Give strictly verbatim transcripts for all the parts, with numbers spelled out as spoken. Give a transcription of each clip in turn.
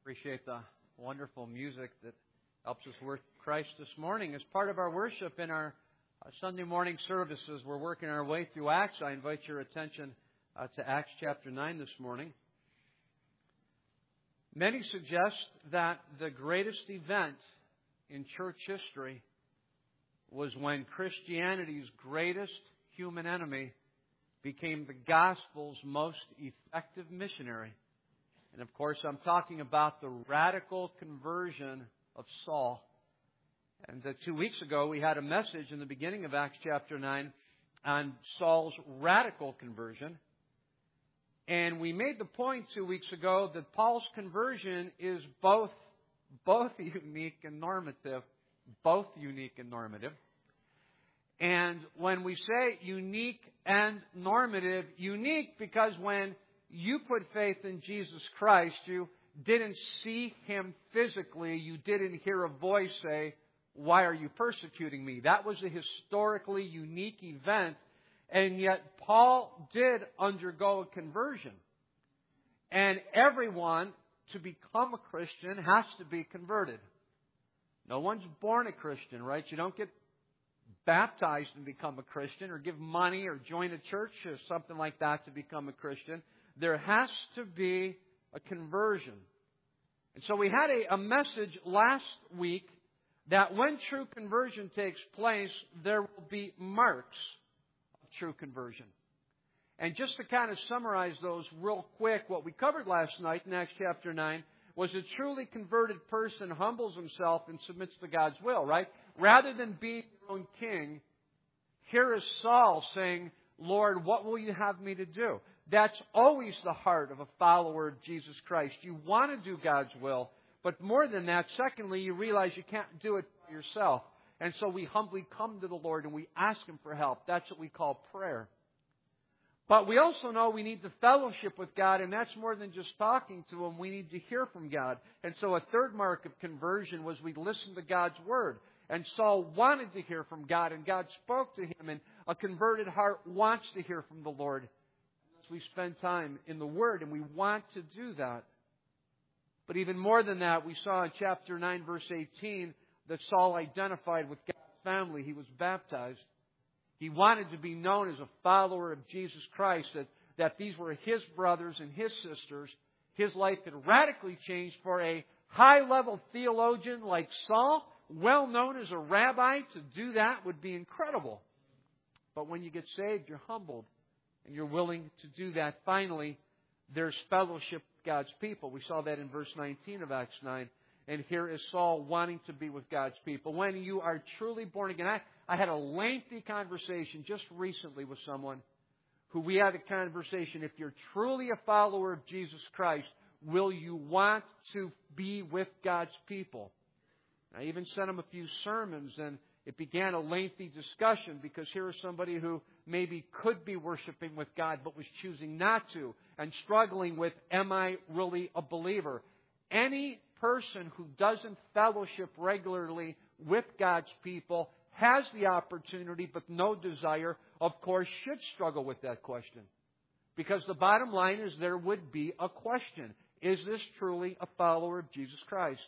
Appreciate the wonderful music that helps us worship Christ this morning. As part of our worship in our uh, Sunday morning services, we're working our way through Acts. I invite your attention uh, to Acts chapter nine this morning. Many suggest that the greatest event in church history was when Christianity's greatest human enemy became the gospel's most effective missionary. And of course, I'm talking about the radical conversion of Saul. And uh, two weeks ago, we had a message in the beginning of Acts chapter nine on Saul's radical conversion. And we made the point two weeks ago that Paul's conversion is both, both unique and normative. Both unique and normative. And when we say unique and normative, unique because when you put faith in Jesus Christ, you didn't see Him physically. You didn't hear a voice say, "Why are you persecuting me?" That was a historically unique event. And yet Paul did undergo a conversion. And everyone, to become a Christian, has to be converted. No one's born a Christian, right? You don't get baptized and become a Christian, or give money or join a church or something like that to become a Christian. There has to be a conversion. And so we had a, a message last week that when true conversion takes place, there will be marks of true conversion. And just to kind of summarize those real quick, what we covered last night in Acts chapter nine was a truly converted person humbles himself and submits to God's will, right? Rather than being your own king, here is Saul saying, "Lord, what will you have me to do?" That's always the heart of a follower of Jesus Christ. You want to do God's will, but more than that, secondly, you realize you can't do it by yourself. And so we humbly come to the Lord and we ask Him for help. That's what we call prayer. But we also know we need to fellowship with God, and that's more than just talking to Him. We need to hear from God. And so a third mark of conversion was we listened to God's Word. And Saul wanted to hear from God, and God spoke to him, and a converted heart wants to hear from the Lord. We spend time in the Word, and we want to do that. But even more than that, we saw in chapter nine, verse eighteen, that Saul identified with God's family. He was baptized. He wanted to be known as a follower of Jesus Christ, that, that these were his brothers and his sisters. His life had radically changed for a high-level theologian like Saul, well known as a rabbi. To do that would be incredible. But when you get saved, you're humbled. And you're willing to do that. Finally, there's fellowship with God's people. We saw that in verse nineteen of Acts nine. And here is Saul wanting to be with God's people. When you are truly born again, I, I had a lengthy conversation just recently with someone who we had a conversation. If you're truly a follower of Jesus Christ, will you want to be with God's people? I even sent him a few sermons, and it began a lengthy discussion because here is somebody who maybe could be worshiping with God but was choosing not to and struggling with, am I really a believer? Any person who doesn't fellowship regularly with God's people has the opportunity but no desire, of course, should struggle with that question. Because the bottom line is there would be a question. Is this truly a follower of Jesus Christ?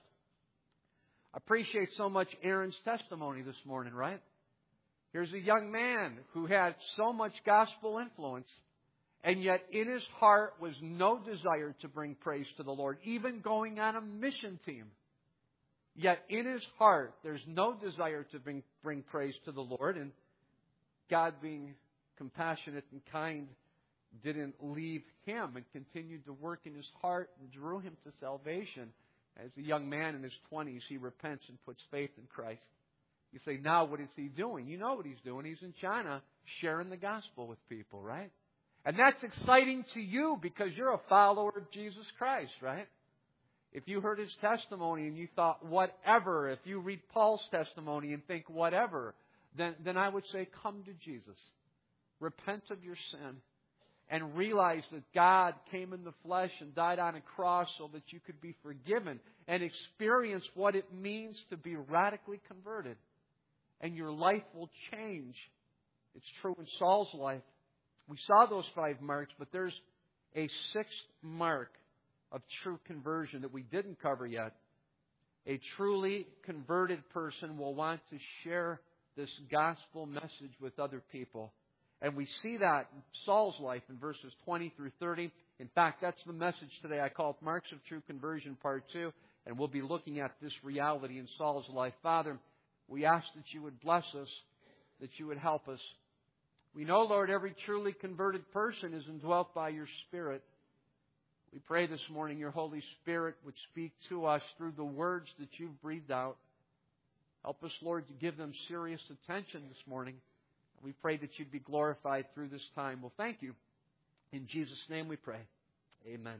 I appreciate so much Aaron's testimony this morning, right? Here's a young man who had so much gospel influence, and yet in his heart was no desire to bring praise to the Lord, even going on a mission team. Yet in his heart, there's no desire to bring, bring praise to the Lord, and God, being compassionate and kind, didn't leave him and continued to work in his heart and drew him to salvation. As a young man in his twenties, he repents and puts faith in Christ. You say, now what is he doing? You know what he's doing. He's in China sharing the gospel with people, right? And that's exciting to you because you're a follower of Jesus Christ, right? If you heard his testimony and you thought, whatever, if you read Paul's testimony and think, whatever, then, then I would say, come to Jesus. Repent of your sin. And realize that God came in the flesh and died on a cross so that you could be forgiven and experience what it means to be radically converted. And your life will change. It's true in Saul's life. We saw those five marks, but there's a sixth mark of true conversion that we didn't cover yet. A truly converted person will want to share this gospel message with other people. And we see that in Saul's life in verses twenty through thirty. In fact, that's the message today. I call it Marks of True Conversion Part two. And we'll be looking at this reality in Saul's life. Father, we ask that you would bless us, that you would help us. We know, Lord, every truly converted person is indwelt by your Spirit. We pray this morning your Holy Spirit would speak to us through the words that you've breathed out. Help us, Lord, to give them serious attention this morning. We pray that you'd be glorified through this time. Well, thank you. In Jesus' name we pray. Amen.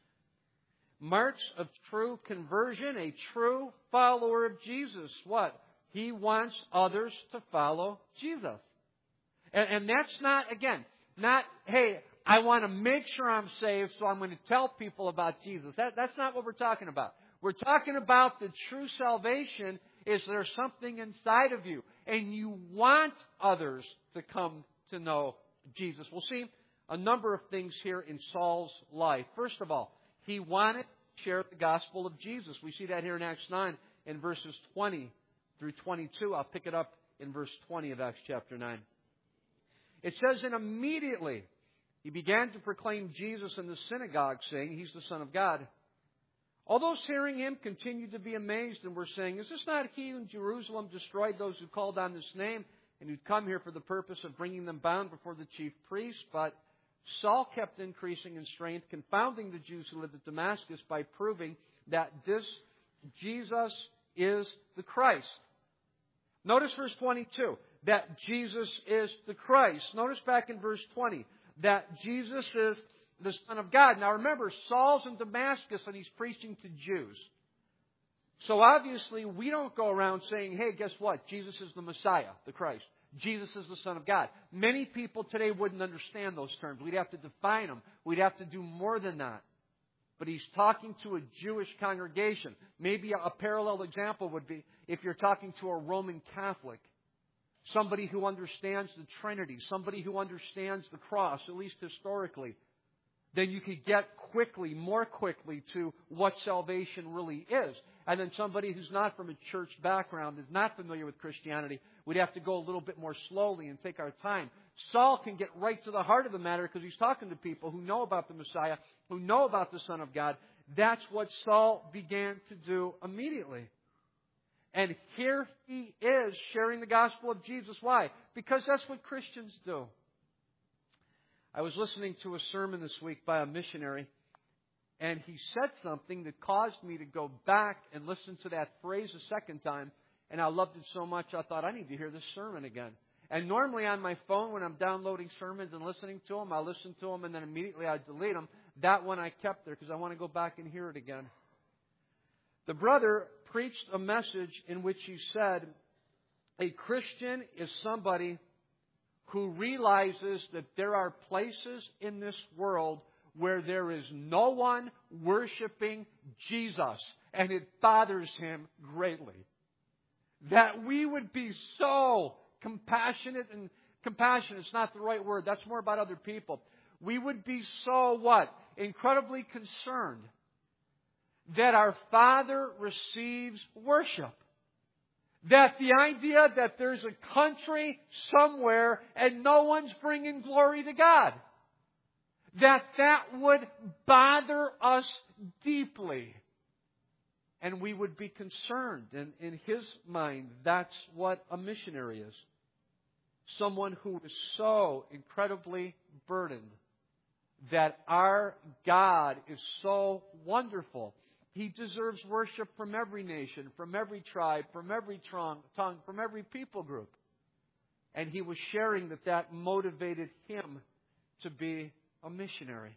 Marks of true conversion, a true follower of Jesus. What? He wants others to follow Jesus. And, and that's not, again, not, hey, I want to make sure I'm saved, so I'm going to tell people about Jesus. That, that's not what we're talking about. We're talking about the true salvation is there's something inside of you, and you want others to come to know Jesus. We'll see a number of things here in Saul's life. First of all, he wanted to share the gospel of Jesus. We see that here in Acts nine in verses twenty through twenty-two. I'll pick it up in verse twenty of Acts chapter nine. It says, and immediately he began to proclaim Jesus in the synagogue, saying, He's the Son of God. All those hearing him continued to be amazed and were saying, Is this not he who in Jerusalem destroyed those who called on this name and who'd come here for the purpose of bringing them bound before the chief priests? But Saul kept increasing in strength, confounding the Jews who lived at Damascus by proving that this Jesus is the Christ. Notice verse twenty-two, that Jesus is the Christ. Notice back in verse twenty, that Jesus is the Son of God. Now remember, Saul's in Damascus and he's preaching to Jews. So obviously we don't go around saying, hey, guess what? Jesus is the Messiah, the Christ. Jesus is the Son of God. Many people today wouldn't understand those terms. We'd have to define them. We'd have to do more than that. But he's talking to a Jewish congregation. Maybe a parallel example would be if you're talking to a Roman Catholic. Somebody who understands the Trinity. Somebody who understands the cross, at least historically. Then you could get quickly, more quickly, to what salvation really is. And then somebody who's not from a church background, is not familiar with Christianity, we'd have to go a little bit more slowly and take our time. Saul can get right to the heart of the matter because he's talking to people who know about the Messiah, who know about the Son of God. That's what Saul began to do immediately. And here he is sharing the gospel of Jesus. Why? Because that's what Christians do. I was listening to a sermon this week by a missionary, and he said something that caused me to go back and listen to that phrase a second time, and I loved it so much I thought, I need to hear this sermon again. And normally on my phone, when I'm downloading sermons and listening to them, I listen to them and then immediately I delete them. That one I kept there because I want to go back and hear it again. The brother preached a message in which he said, a Christian is somebody who realizes that there are places in this world where there is no one worshiping Jesus, and it bothers him greatly. That we would be so compassionate, and compassionate is not the right word, that's more about other people. We would be so what? Incredibly concerned that our Father receives worship. That the idea that there's a country somewhere and no one's bringing glory to God. That that would bother us deeply. And we would be concerned. And in his mind, that's what a missionary is. Someone who is so incredibly burdened that our God is so wonderful. He deserves worship from every nation, from every tribe, from every tongue, from every people group. And he was sharing that that motivated him to be a missionary.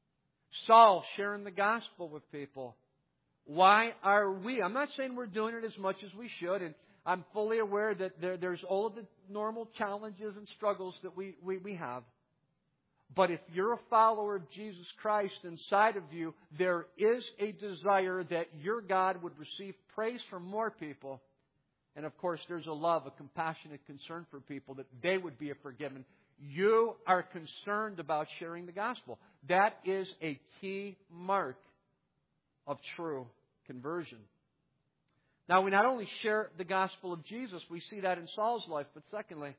Saul sharing the gospel with people. Why are we? I'm not saying we're doing it as much as we should, and I'm fully aware that there, there's all of the normal challenges and struggles that we, we, we have. But if you're a follower of Jesus Christ inside of you, there is a desire that your God would receive praise from more people. And of course, there's a love, a compassionate concern for people that they would be forgiven. You are concerned about sharing the gospel. That is a key mark of true conversion. Now, we not only share the gospel of Jesus, we see that in Saul's life, but secondly,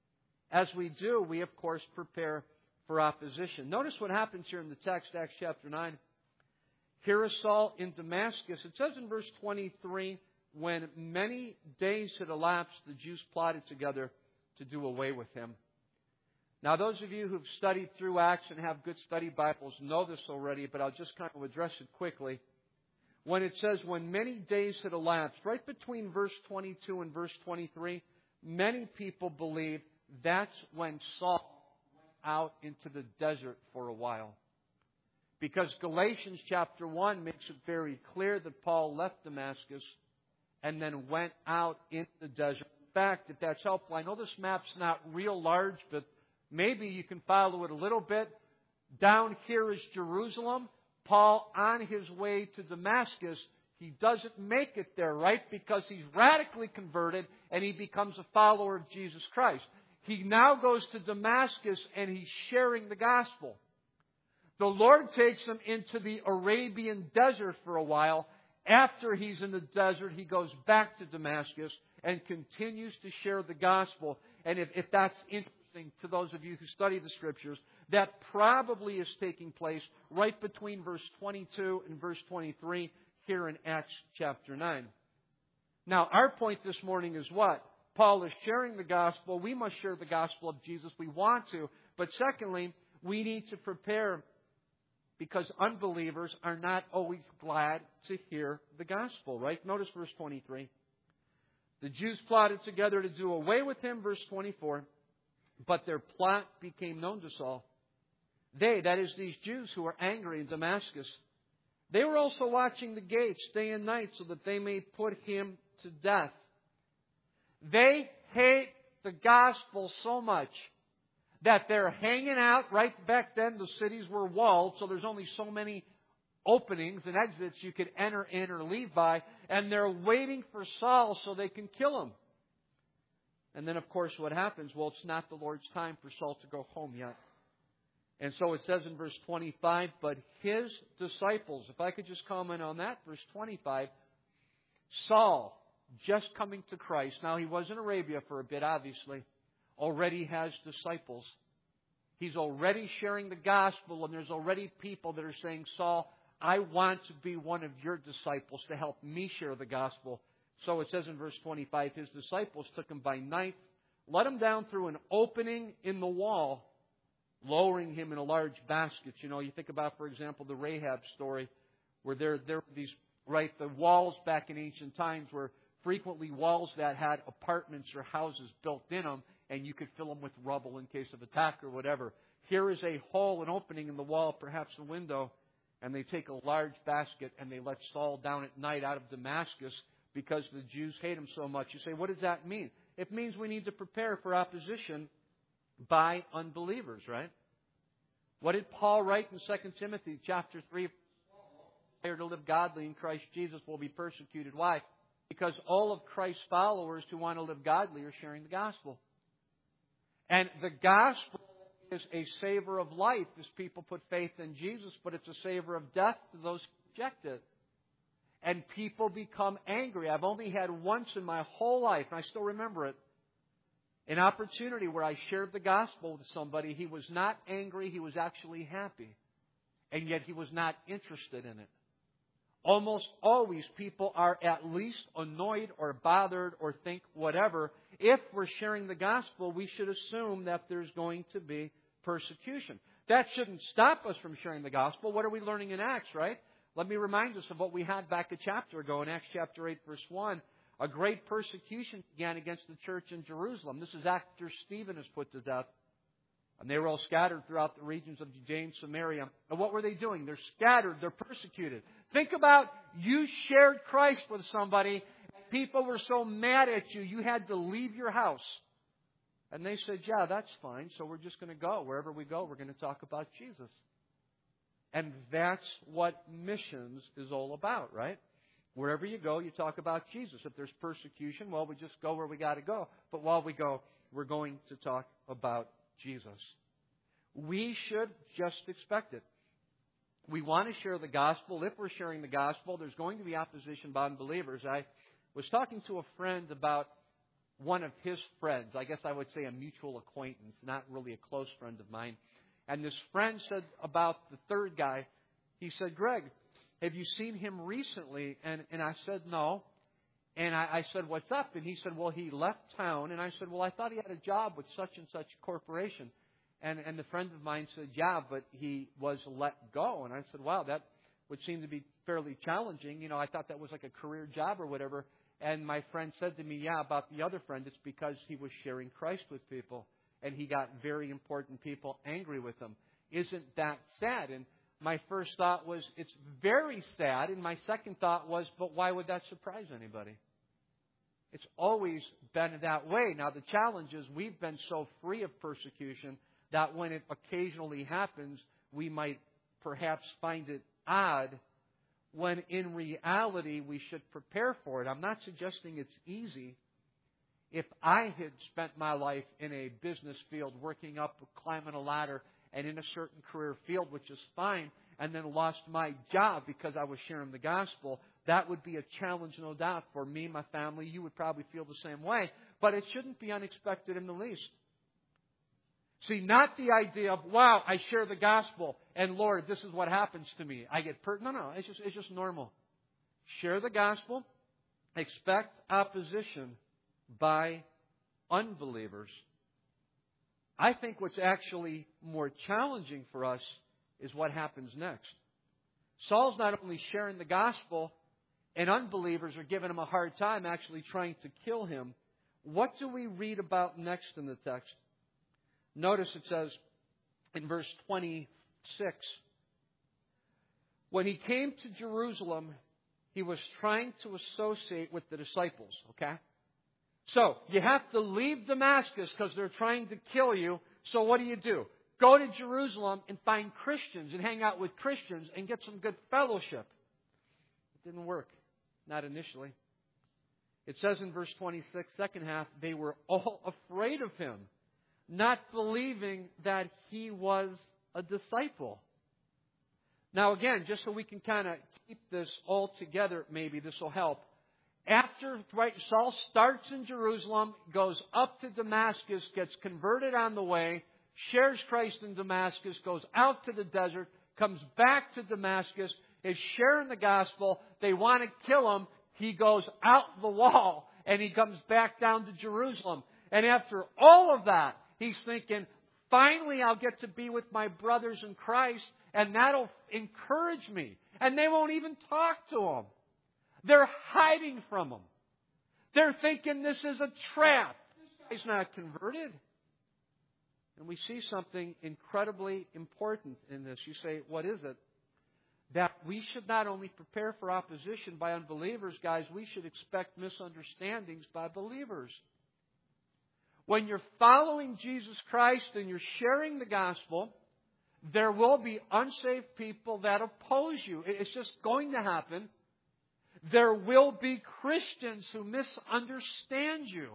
as we do, we of course prepare for opposition. Notice what happens here in the text, Acts chapter nine. Here is Saul in Damascus. It says in verse twenty-three, when many days had elapsed, the Jews plotted together to do away with him. Now, those of you who've studied through Acts and have good study Bibles know this already, but I'll just kind of address it quickly. When it says, when many days had elapsed, right between verse twenty-two and verse twenty-three, many people believe that's when Saul went out into the desert for a while. Because Galatians chapter one makes it very clear that Paul left Damascus and then went out into the desert. In fact, if that's helpful, I know this map's not real large, but maybe you can follow it a little bit. Down here is Jerusalem. Paul, on his way to Damascus, he doesn't make it there, right? Because he's radically converted and he becomes a follower of Jesus Christ. He now goes to Damascus and he's sharing the gospel. The Lord takes him into the Arabian desert for a while. After he's in the desert, he goes back to Damascus and continues to share the gospel. And if, if that's interesting to those of you who study the Scriptures, that probably is taking place right between verse twenty-two and verse twenty-three here in Acts chapter nine. Now, our point this morning is what? Paul is sharing the gospel. We must share the gospel of Jesus. We want to. But secondly, we need to prepare because unbelievers are not always glad to hear the gospel, right? Notice verse twenty-three. The Jews plotted together to do away with him, verse twenty-four. But their plot became known to Saul. They, that is these Jews who were angry in Damascus, they were also watching the gates day and night so that they may put him to death. They hate the gospel so much that they're hanging out. Right back then, the cities were walled, so there's only so many openings and exits you could enter in or leave by, and they're waiting for Saul so they can kill him. And then, of course, what happens? Well, it's not the Lord's time for Saul to go home yet. And so it says in verse twenty-five, but his disciples, if I could just comment on that, verse twenty-five, Saul, just coming to Christ, now he was in Arabia for a bit, obviously, already has disciples. He's already sharing the gospel, and there's already people that are saying, Saul, I want to be one of your disciples to help me share the gospel. So it says in verse twenty-five, his disciples took him by night, let him down through an opening in the wall, lowering him in a large basket. You know, you think about, for example, the Rahab story, where there, there were these, right, the walls back in ancient times were frequently walls that had apartments or houses built in them, and you could fill them with rubble in case of attack or whatever. Here is a hole, an opening in the wall, perhaps a window, and they take a large basket and they let Saul down at night out of Damascus because the Jews hate him so much. You say, what does that mean? It means we need to prepare for opposition by unbelievers, right? What did Paul write in Second Timothy chapter three? To live godly in Christ Jesus will be persecuted. Why? Because all of Christ's followers who want to live godly are sharing the gospel. And the gospel is a savor of life as people put faith in Jesus, but it's a savor of death to those who reject it. And people become angry. I've only had once in my whole life, and I still remember it, an opportunity where I shared the gospel with somebody. He was not angry, he was actually happy. And yet he was not interested in it. Almost always people are at least annoyed or bothered or think whatever. If we're sharing the gospel, we should assume that there's going to be persecution. That shouldn't stop us from sharing the gospel. What are we learning in Acts, right? Let me remind us of what we had back a chapter ago in Acts chapter eight, verse one. A great persecution began against the church in Jerusalem. This is after Stephen is put to death. And they were all scattered throughout the regions of Judea and Samaria. And what were they doing? They're scattered. They're persecuted. Think about you shared Christ with somebody. And people were so mad at you, you had to leave your house. And they said, yeah, that's fine. So we're just going to go. Wherever we go, we're going to talk about Jesus. And that's what missions is all about, right? Wherever you go, you talk about Jesus. If there's persecution, well, we just go where we got to go. But while we go, we're going to talk about Jesus. We should just expect it. we want to share the gospel. If we're sharing the gospel, there's going to be opposition by unbelievers. I was talking to a friend about one of his friends. I guess I would say a mutual acquaintance, not really a close friend of mine. And this friend said about the third guy, he said, Greg, have you seen him recently? And, and I said, no. And I, I said, what's up? And he said, well, he left town. And I said, well, I thought he had a job with such and such corporation. And, and the friend of mine said, yeah, but he was let go. And I said, wow, that would seem to be fairly challenging. You know, I thought that was like a career job or whatever. And my friend said to me, yeah, about the other friend, it's because he was sharing Christ with people. And he got very important people angry with him. Isn't that sad? And my first thought was, it's very sad. And my second thought was, but why would that surprise anybody? It's always been that way. Now, the challenge is we've been so free of persecution that when it occasionally happens, we might perhaps find it odd, when in reality we should prepare for it. I'm not suggesting it's easy. If I had spent my life in a business field, working up, climbing a ladder, and in a certain career field, which is fine, and then lost my job because I was sharing the gospel, that would be a challenge, no doubt, for me, my family. You would probably feel the same way. But it shouldn't be unexpected in the least. See, not the idea of, wow, I share the gospel, and Lord, this is what happens to me. I get per No, no, it's just, it's just normal. Share the gospel. Expect opposition by unbelievers. I think what's actually more challenging for us is what happens next. Saul's not only sharing the gospel, and unbelievers are giving him a hard time, actually trying to kill him. What do we read about next in the text? Notice it says in verse twenty-six, when he came to Jerusalem, he was trying to associate with the disciples, okay? So, you have to leave Damascus because they're trying to kill you. So what do you do? Go to Jerusalem and find Christians and hang out with Christians and get some good fellowship. It didn't work. Not initially. It says in verse twenty-six, second half, they were all afraid of him, not believing that he was a disciple. Now again, just so we can kind of keep this all together, maybe this will help. After right, Saul starts in Jerusalem, goes up to Damascus, gets converted on the way, shares Christ in Damascus, goes out to the desert, comes back to Damascus, is sharing the gospel. They want to kill him. He goes out the wall and he comes back down to Jerusalem. And after all of that, he's thinking, finally I'll get to be with my brothers in Christ, and that'll encourage me. And they won't even talk to him. They're hiding from him. They're thinking this is a trap. This guy's not converted. And we see something incredibly important in this. You say, what is it? That we should not only prepare for opposition by unbelievers, guys, we should expect misunderstandings by believers. When you're following Jesus Christ and you're sharing the gospel, there will be unsaved people that oppose you. It's just going to happen. There will be Christians who misunderstand you.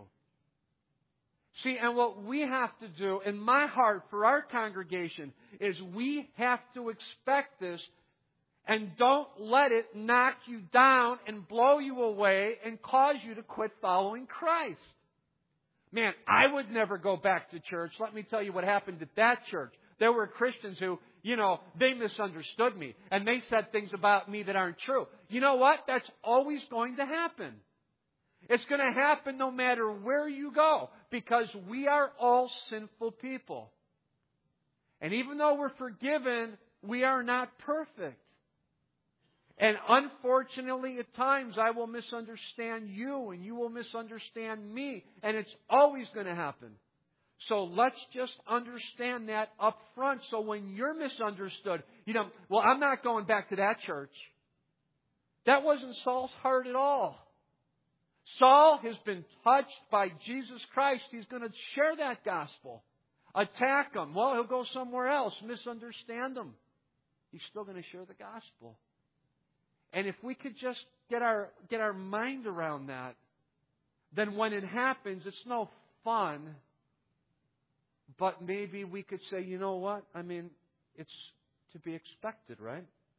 See, and what we have to do, in my heart for our congregation, is we have to expect this and don't let it knock you down and blow you away and cause you to quit following Christ. Man, I would never go back to church. Let me tell you what happened at that church. There were Christians who, you know, they misunderstood me. And they said things about me that aren't true. You know what? That's always going to happen. It's going to happen no matter where you go. Because we are all sinful people. And even though we're forgiven, we are not perfect. And unfortunately, at times, I will misunderstand you and you will misunderstand me. And it's always going to happen. So let's just understand that up front. So when you're misunderstood, you know, well, I'm not going back to that church. That wasn't Saul's heart at all. Saul has been touched by Jesus Christ. He's going to share that gospel. Attack him. Well, he'll go somewhere else. Misunderstand him. He's still going to share the gospel. And if we could just get our get our mind around that, then when it happens, it's no fun. But maybe we could say, you know what? I mean, it's to be expected, right?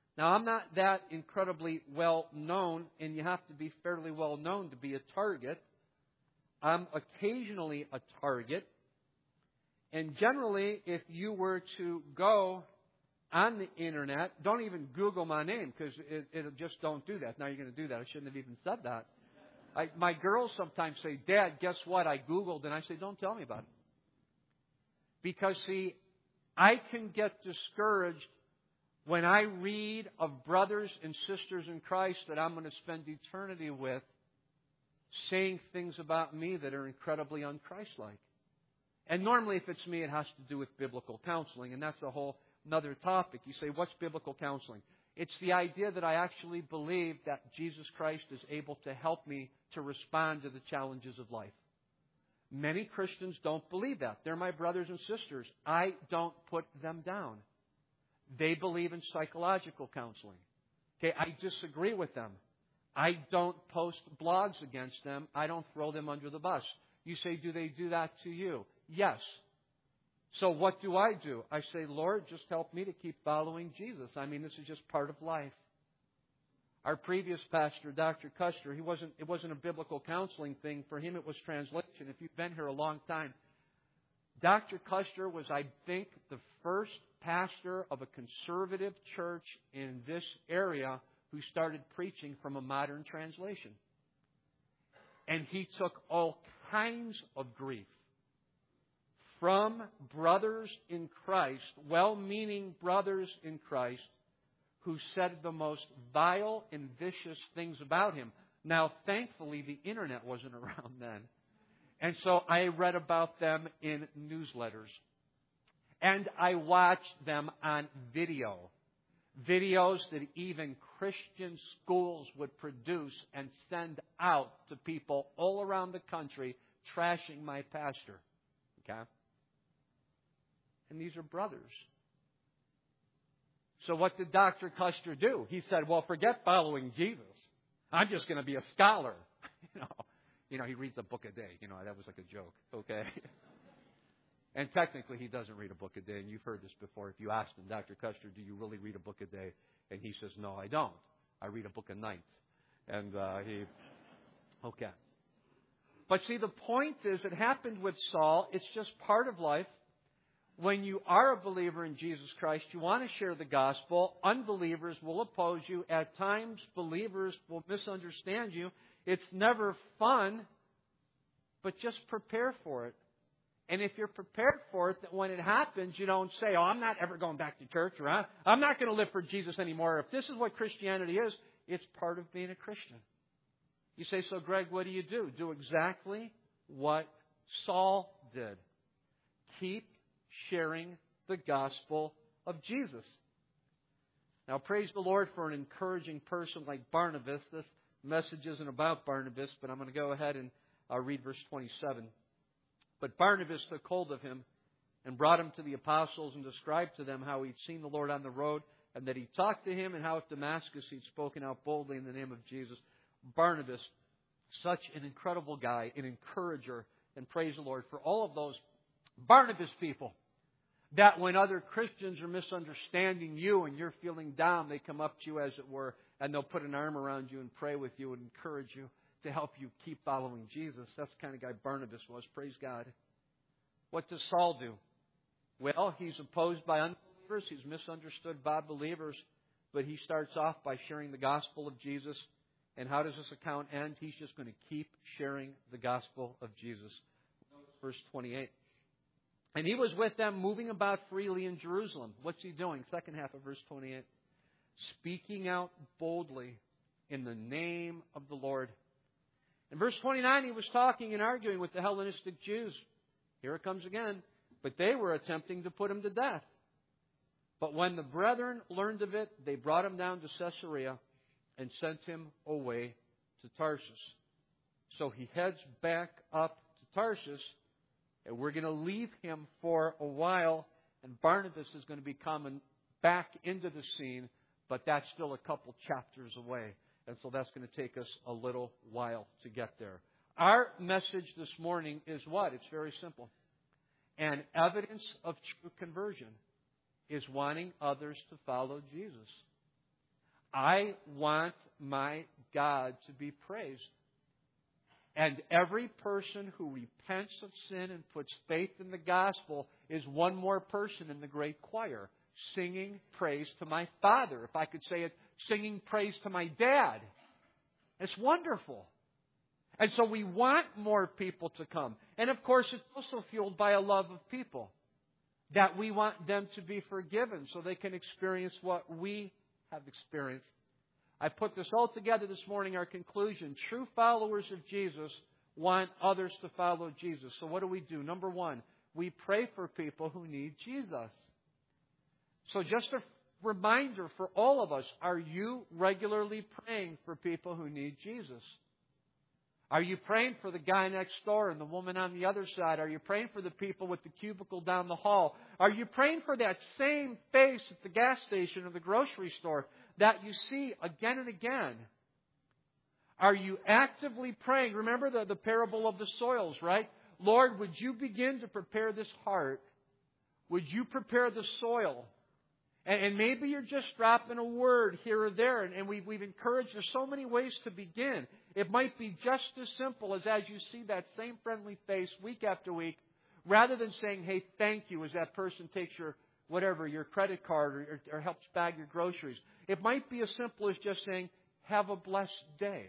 Now, I'm not that incredibly well known, and you have to be fairly well known to be a target. I'm occasionally a target. And generally, if you were to go on the internet, don't even Google my name, because it, it'll just don't do that. Now you're going to do that. I shouldn't have even said that. I, my girls sometimes say, Dad, guess what? I Googled. And I say, don't tell me about it. Because, see, I can get discouraged when I read of brothers and sisters in Christ that I'm going to spend eternity with saying things about me that are incredibly unchristlike. And normally if it's me, it has to do with biblical counseling. And that's a whole another topic. You say, what's biblical counseling? It's the idea that I actually believe that Jesus Christ is able to help me to respond to the challenges of life. Many Christians don't believe that. They're my brothers and sisters. I don't put them down. They believe in psychological counseling. Okay, I disagree with them. I don't post blogs against them. I don't throw them under the bus. You say, do they do that to you? Yes. So what do I do? I say, Lord, just help me to keep following Jesus. I mean, this is just part of life. Our previous pastor, Doctor Custer, he wasn't, it wasn't a biblical counseling thing. For him, it was translation. If you've been here a long time, Doctor Custer was, I think, the first pastor of a conservative church in this area who started preaching from a modern translation. And he took all kinds of grief from brothers in Christ, well-meaning brothers in Christ, who said the most vile and vicious things about him. Now, thankfully, the internet wasn't around then. And so I read about them in newsletters. And I watched them on video. Videos that even Christian schools would produce and send out to people all around the country trashing my pastor. Okay? And these are brothers. So what did Doctor Custer do? He said, well, forget following Jesus. I'm just going to be a scholar. You know, you know, he reads a book a day. You know, that was like a joke. Okay? And technically, he doesn't read a book a day. And you've heard this before. If you asked him, Doctor Custer, do you really read a book a day? And he says, no, I don't. I read a book a night. And uh, he, okay. But see, the point is, it happened with Saul. It's just part of life. When you are a believer in Jesus Christ, you want to share the gospel. Unbelievers will oppose you. At times, believers will misunderstand you. It's never fun, but just prepare for it. And if you're prepared for it, that when it happens, you don't say, oh, I'm not ever going back to church, or I'm not going to live for Jesus anymore. If this is what Christianity is, it's part of being a Christian. You say, so Greg, what do you do? Do exactly what Saul did. Keep sharing the gospel of Jesus. Now, praise the Lord for an encouraging person like Barnabas. This message isn't about Barnabas, but I'm going to go ahead and uh, read verse twenty-seven. But Barnabas took hold of him and brought him to the apostles and described to them how he'd seen the Lord on the road and that he talked to him and how at Damascus he'd spoken out boldly in the name of Jesus. Barnabas, such an incredible guy, an encourager, and praise the Lord for all of those Barnabas people that when other Christians are misunderstanding you and you're feeling down, they come up to you, as it were, and they'll put an arm around you and pray with you and encourage you to help you keep following Jesus. That's the kind of guy Barnabas was. Praise God. What does Saul do? Well, he's opposed by unbelievers. He's misunderstood by believers. But he starts off by sharing the gospel of Jesus. And how does this account end? He's just going to keep sharing the gospel of Jesus. Verse twenty-eight. And he was with them, moving about freely in Jerusalem. What's he doing? Second half of verse twenty-eight. Speaking out boldly in the name of the Lord. In verse twenty-nine, he was talking and arguing with the Hellenistic Jews. Here it comes again. But they were attempting to put him to death. But when the brethren learned of it, they brought him down to Caesarea and sent him away to Tarsus. So he heads back up to Tarsus, and we're going to leave him for a while, and Barnabas is going to be coming back into the scene, but that's still a couple chapters away. And so that's going to take us a little while to get there. Our message this morning is what? It's very simple. And evidence of true conversion is wanting others to follow Jesus. I want my God to be praised. And every person who repents of sin and puts faith in the gospel is one more person in the great choir, singing praise to my Father. If I could say it, singing praise to my Dad. It's wonderful. And so we want more people to come. And of course, it's also fueled by a love of people. That we want them to be forgiven so they can experience what we have experienced. I put this all together this morning, our conclusion. True followers of Jesus want others to follow Jesus. So what do we do? Number one, we pray for people who need Jesus. So just a reminder for all of us, are you regularly praying for people who need Jesus? Are you praying for the guy next door and the woman on the other side? Are you praying for the people with the cubicle down the hall? Are you praying for that same face at the gas station or the grocery store that you see again and again? Are you actively praying? Remember the, the parable of the soils, right? Lord, would you begin to prepare this heart? Would you prepare the soil? And, and maybe you're just dropping a word here or there, and, and we, we've encouraged, there's so many ways to begin. It might be just as simple as as you see that same friendly face week after week, rather than saying, hey, thank you, as that person takes your, whatever, your credit card or, or, or helps bag your groceries. It might be as simple as just saying, have a blessed day.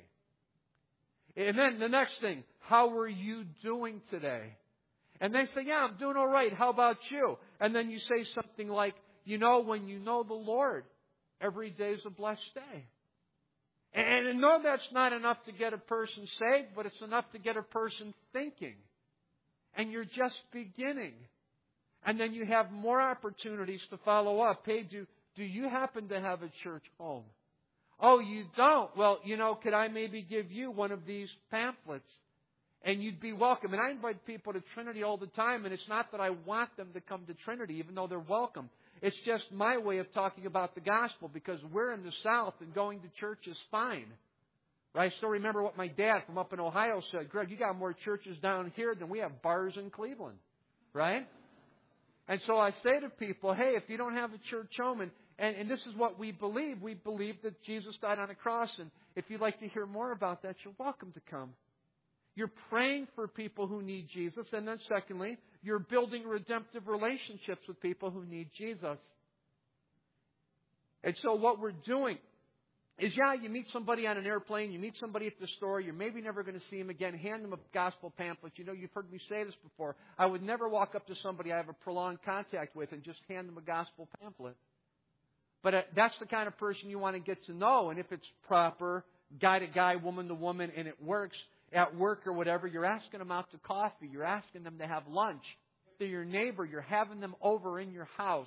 And then the next thing, how are you doing today? And they say, yeah, I'm doing all right. How about you? And then you say something like, you know, when you know the Lord, every day is a blessed day. And no, that's not enough to get a person saved, but it's enough to get a person thinking. And you're just beginning. And then you have more opportunities to follow up. Hey, do, do you happen to have a church home? Oh, you don't? Well, you know, could I maybe give you one of these pamphlets? And you'd be welcome. And I invite people to Trinity all the time, and it's not that I want them to come to Trinity, even though they're welcome. It's just my way of talking about the gospel, because we're in the South and going to church is fine. Right? I still remember what my dad from up in Ohio said. Greg, you got more churches down here than we have bars in Cleveland. Right? And so I say to people, hey, if you don't have a church home, and, and, and this is what we believe. We believe that Jesus died on a cross. And if you'd like to hear more about that, you're welcome to come. You're praying for people who need Jesus. And then secondly, you're building redemptive relationships with people who need Jesus. And so what we're doing is, yeah, you meet somebody on an airplane, you meet somebody at the store, you're maybe never going to see them again, hand them a gospel pamphlet. You know, you've heard me say this before. I would never walk up to somebody I have a prolonged contact with and just hand them a gospel pamphlet. But uh, that's the kind of person you want to get to know. And if it's proper, guy to guy, woman to woman, and it works, at work or whatever, you're asking them out to coffee. You're asking them to have lunch. If they're your neighbor, you're having them over in your house.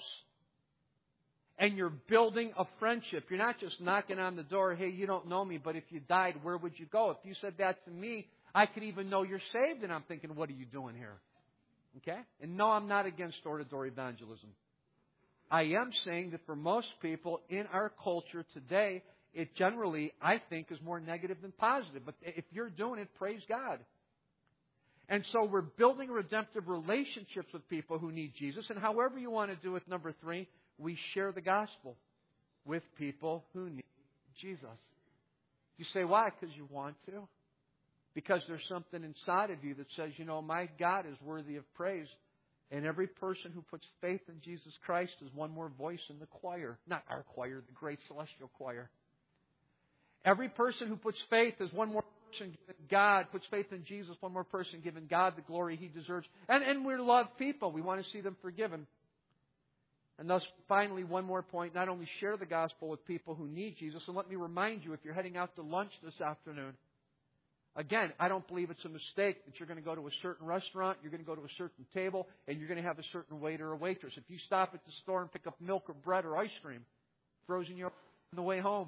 And you're building a friendship. You're not just knocking on the door, hey, you don't know me, but if you died, where would you go? If you said that to me, I could even know you're saved, and I'm thinking, what are you doing here? Okay? And no, I'm not against door-to-door evangelism. I am saying that for most people in our culture today, it generally, I think, is more negative than positive. But if you're doing it, praise God. And so we're building redemptive relationships with people who need Jesus. And however you want to do it, number three, we share the gospel with people who need Jesus. You say, why? Because you want to. Because there's something inside of you that says, you know, my God is worthy of praise. And every person who puts faith in Jesus Christ is one more voice in the choir. Not our choir, the great celestial choir. Every person who puts faith is one more person giving God, puts faith in Jesus, one more person giving God the glory He deserves. And, and we love people. We want to see them forgiven. And thus, finally, one more point. Not only share the gospel with people who need Jesus, and let me remind you, if you're heading out to lunch this afternoon, again, I don't believe it's a mistake that you're going to go to a certain restaurant, you're going to go to a certain table, and you're going to have a certain waiter or waitress. If you stop at the store and pick up milk or bread or ice cream, frozen yogurt on the way home.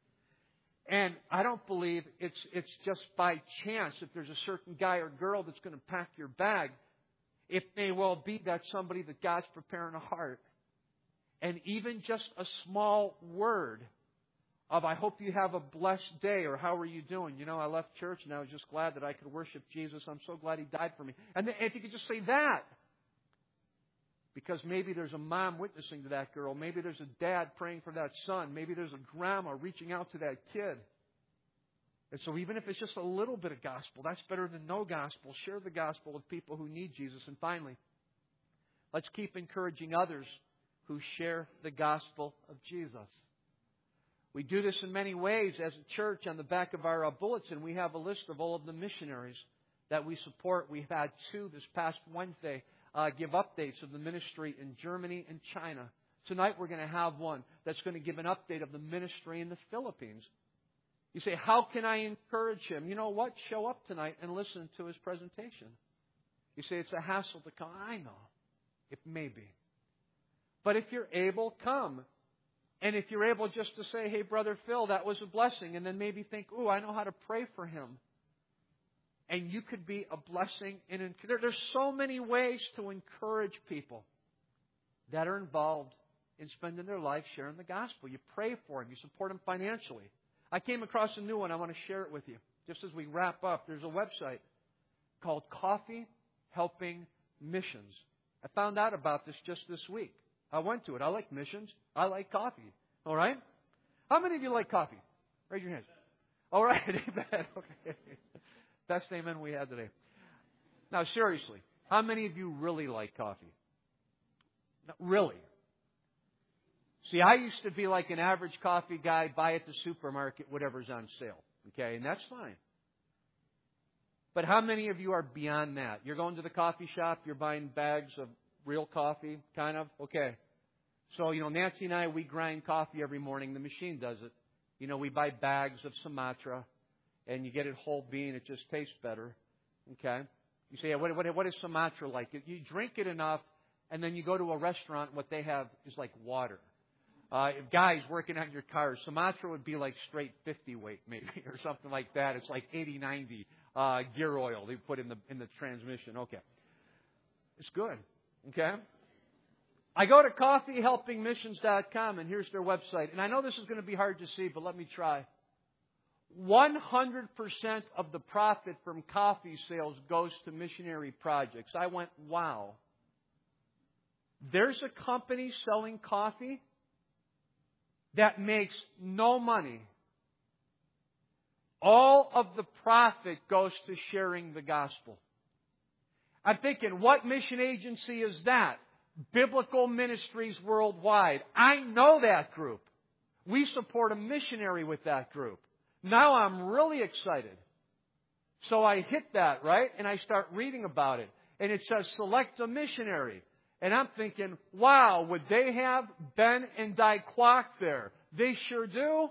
And I don't believe it's it's just by chance if there's a certain guy or girl that's going to pack your bag. It may well be that somebody that God's preparing a heart. And even just a small word of, I hope you have a blessed day, or how are you doing? You know, I left church and I was just glad that I could worship Jesus. I'm so glad He died for me. And if you could just say that, Because maybe there's a mom witnessing to that girl. Maybe there's a dad praying for that son. Maybe there's a grandma reaching out to that kid. And so even if it's just a little bit of gospel, that's better than no gospel. Share the gospel with people who need Jesus. And finally, let's keep encouraging others who share the gospel of Jesus. We do this in many ways as a church. On the back of our uh, bulletin, we have a list of all of the missionaries that we support. We've had two this past Wednesday uh, give updates of the ministry in Germany and China. Tonight we're going to have one that's going to give an update of the ministry in the Philippines. You say, how can I encourage him? You know what? Show up tonight and listen to his presentation. You say, it's a hassle to come. I know. It may be. But if you're able, come. And if you're able just to say, hey, Brother Phil, that was a blessing, and then maybe think, ooh, I know how to pray for him. And you could be a blessing. In, there's so many ways to encourage people that are involved in spending their life sharing the gospel. You pray for them. You support them financially. I came across a new one. I want to share it with you. Just as we wrap up, there's a website called Coffee Helping Missions. I found out about this just this week. I went to it. I like missions. I like coffee. All right? How many of you like coffee? Raise your hands. All right. Amen. Okay. Best amen we had today. Now, seriously, how many of you really like coffee? No, really? See, I used to be like an average coffee guy, buy at the supermarket whatever's on sale. Okay? And that's fine. But how many of you are beyond that? You're going to the coffee shop, you're buying bags of real coffee, kind of? Okay. So, you know, Nancy and I, we grind coffee every morning. The machine does it. You know, we buy bags of Sumatra, and you get it whole bean. It just tastes better. Okay? You say, what, what, what is Sumatra like? You drink it enough, and then you go to a restaurant, what they have is like water. Uh, guys working on your cars, Sumatra would be like straight fifty weight, maybe, or something like that. It's like eighty, ninety uh, gear oil they put in the in the transmission. Okay. It's good. Okay? I go to coffee helping missions dot com, and here's their website. And I know this is going to be hard to see, but let me try. one hundred percent of the profit from coffee sales goes to missionary projects. I went, wow. There's a company selling coffee that makes no money. All of the profit goes to sharing the gospel. I'm thinking, what mission agency is that? Biblical Ministries Worldwide. I know that group. We support a missionary with that group. Now I'm really excited. So I hit that, right? And I start reading about it. And it says, select a missionary. And I'm thinking, wow, would they have Ben and Di Kwok there? They sure do.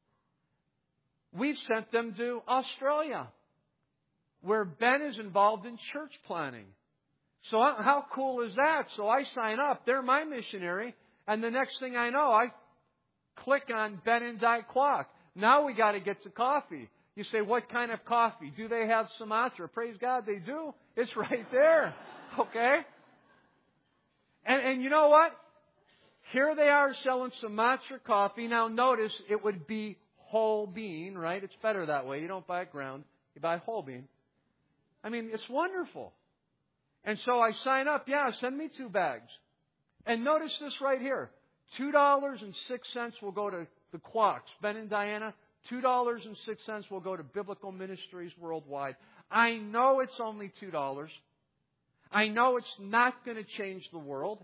We've sent them to Australia, where Ben is involved in church planning. So how cool is that? So I sign up. They're my missionary. And the next thing I know, I click on Ben and Di Kwok. Now we got to get to coffee. You say, what kind of coffee? Do they have Sumatra? Praise God, they do. It's right there. Okay? And, and you know what? Here they are selling Sumatra coffee. Now notice it would be whole bean, right? It's better that way. You don't buy ground. You buy whole bean. I mean, it's wonderful. And so I sign up. Yeah, send me two bags. And notice this right here. two dollars and six cents will go to the Kwok's, Ben and Diana. two dollars and six cents will go to Biblical Ministries Worldwide. I know it's only two dollars. I know it's not going to change the world.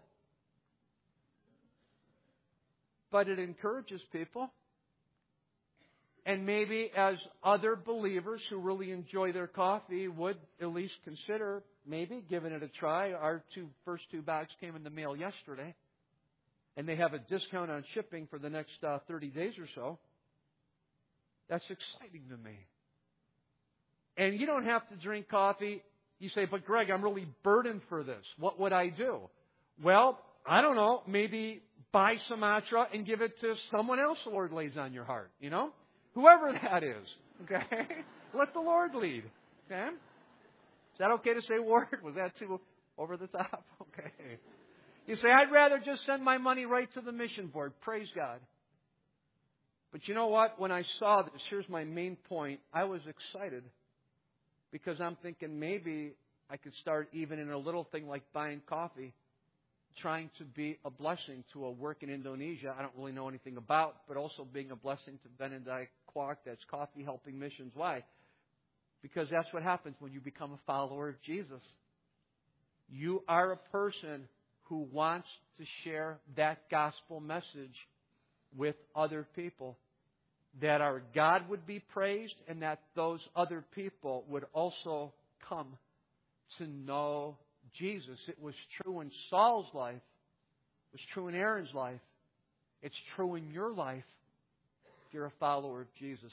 But it encourages people. And maybe as other believers who really enjoy their coffee would at least consider maybe giving it a try. Our two first two bags came in the mail yesterday. And they have a discount on shipping for the next uh, thirty days or so. That's exciting to me. And you don't have to drink coffee. You say, but Greg, I'm really burdened for this. What would I do? Well, I don't know. Maybe buy Sumatra and give it to someone else the Lord lays on your heart. You know? Whoever that is. Okay? Let the Lord lead. Okay? Is that okay to say word? Was that too over the top? Okay. You say, I'd rather just send my money right to the mission board. Praise God. But you know what? When I saw this, here's my main point. I was excited because I'm thinking maybe I could start even in a little thing like buying coffee, trying to be a blessing to a work in Indonesia I don't really know anything about, but also being a blessing to Benedict Quark, that's Coffee Helping Missions. Why? Because that's what happens when you become a follower of Jesus. You are a person who wants to share that gospel message with other people, that our God would be praised and that those other people would also come to know Jesus. It was true in Saul's life. It was true in Aaron's life. It's true in your life if you're a follower of Jesus.